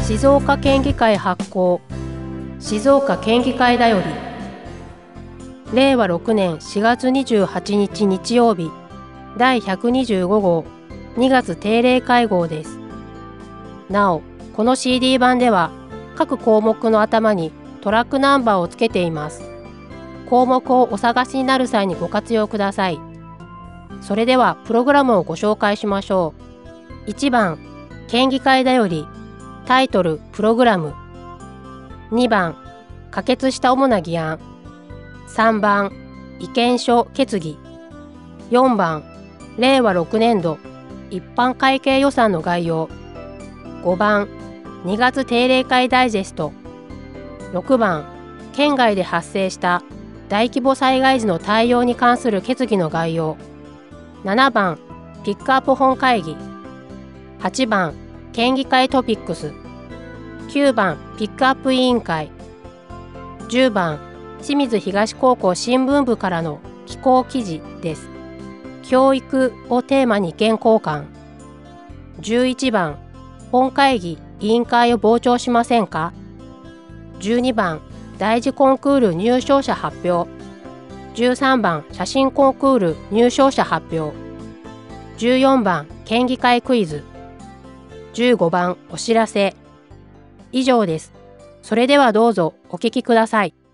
静岡県議会発行静岡県議会だより令和6年4月28日日曜日第125号2月定例会合です。なお、この CD 版では各項目の頭にトラックナンバーをつけています。項目をお探しになる際にご活用ください。それではプログラムをご紹介しましょう。1番、県議会だよりタイトルプログラム。2番、可決した主な議案。3番、意見書決議。4番、令和6年度一般会計予算の概要。5番、2月定例会ダイジェスト。6番、県外で発生した大規模災害時の対応に関する決議の概要。7番、ピックアップ本会議。8番、県議会トピックス。9番、ピックアップ委員会。10番、清水東高校新聞部からの寄稿記事です。教育をテーマに意見交換。11番、本会議委員会を傍聴しませんか。12番、大事コンクール入賞者発表。13番、写真コンクール入賞者発表。14番、県議会クイズ。15番、お知らせ。以上です。それではどうぞお聞きください。